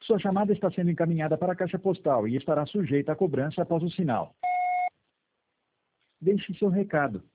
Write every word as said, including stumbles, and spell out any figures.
Sua chamada está sendo encaminhada para a caixa postal e estará sujeita à cobrança após o sinal. Deixe seu recado.